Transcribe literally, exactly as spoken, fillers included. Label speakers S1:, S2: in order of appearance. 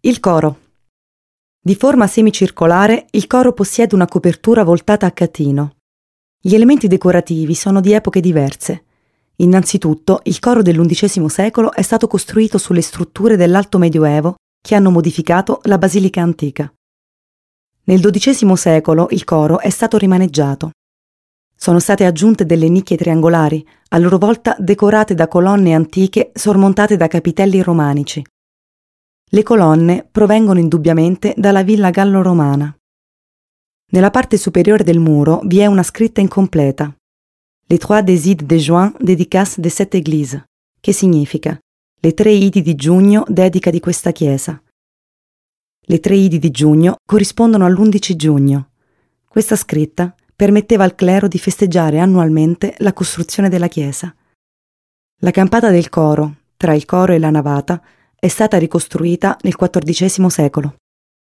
S1: Il coro. Di forma semicircolare, il coro possiede una copertura voltata a catino. Gli elementi decorativi sono di epoche diverse. Innanzitutto, il coro dell'undicesimo secolo è stato costruito sulle strutture dell'Alto Medioevo che hanno modificato la basilica antica. Nel dodicesimo secolo il coro è stato rimaneggiato. Sono state aggiunte delle nicchie triangolari, a loro volta decorate da colonne antiche sormontate da capitelli romanici. Le colonne provengono indubbiamente dalla villa gallo-romana. Nella parte superiore del muro vi è una scritta incompleta, Les trois des ides de juin dédicaces de cette église, che significa le tre idi di giugno dedica di questa chiesa. Le tre idi di giugno corrispondono all'undici giugno. Questa scritta permetteva al clero di festeggiare annualmente la costruzione della chiesa. La campata del coro, tra il coro e la navata, è stata ricostruita nel quattordicesimo secolo.